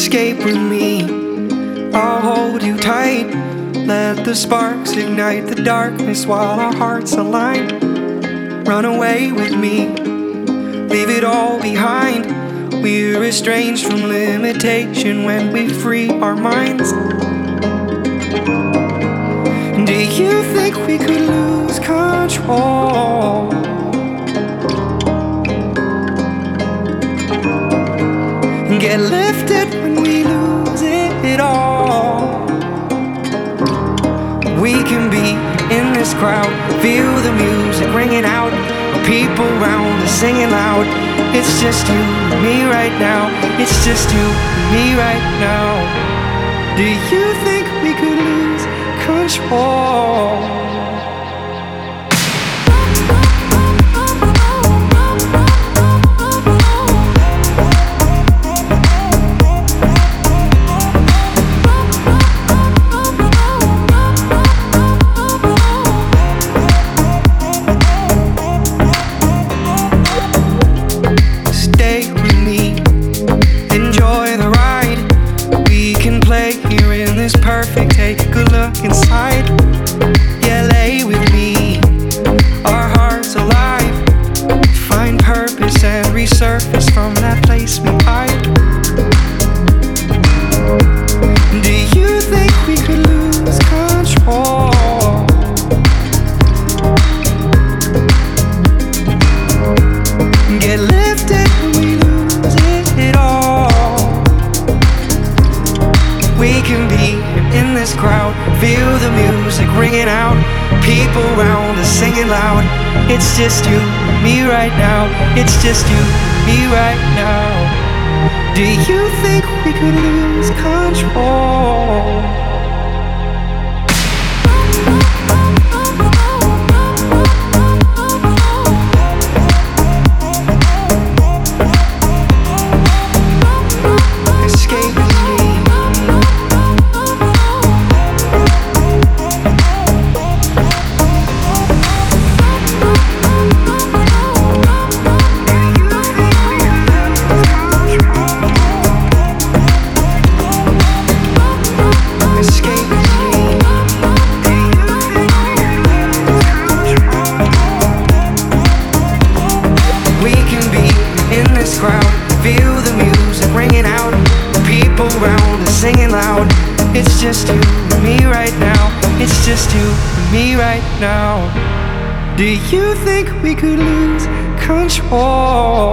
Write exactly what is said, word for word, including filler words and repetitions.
Escape with me, I'll hold you tight. Let the sparks ignite the darkness while our hearts align. Run away with me, leave it all behind. We're estranged from limitation when we free our minds. Do you think we could lose control? Get lifted when we lose it all. We can be in this crowd, feel the music ringing out. People around us singing loud. It's just you and me right now. It's just you and me right now. Do you think we could lose control? Perfect, take a good look inside. Yeah, lay with me, our hearts alive. Find purpose and resurface from that place we hide. Do you think we could lose control? Get lifted when we lose it all. We can be in this crowd, feel the music ringing out. People around us singing loud. It's just you and me right now. It's just you and me right now. Do you think we could lose control? Feel the music ringing out. People around us singing loud. It's just you and me right now. It's just you and me right now. Do you think we could lose control?